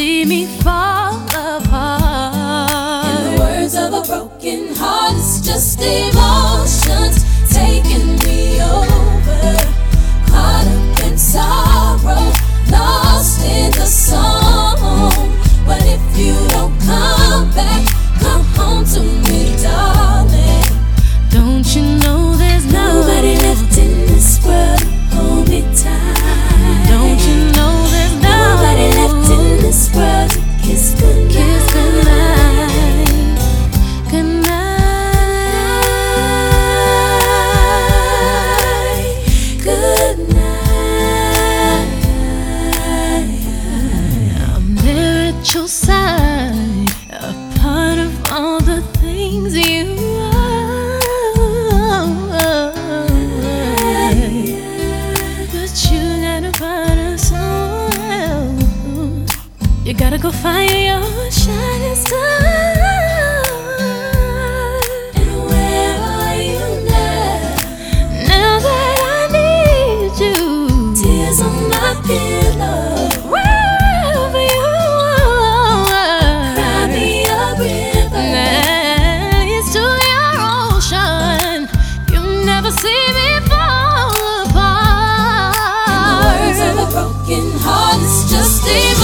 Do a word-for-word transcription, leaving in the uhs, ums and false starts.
see me fall apart. In the words of a broken heart, it's just emotions taking me over. Caught up in sorrow, lost in the song. But if you don't come back, come home to me, darling. Don't you know there's nobody left in this world to hold me tight? Don't you know there's nobody left in this world to kiss goodnight? Kiss goodnight, goodnight, goodnight. I'm there at your side, a part of all the things you are. But you gotta find us somewhere else. You gotta go find your shining star. And where are you now? Now that I need you, Tears on my pillow. wherever you are, Cry me a river. it's to your ocean. You never see me fall apart. In the words of a broken heart, it's just emotion.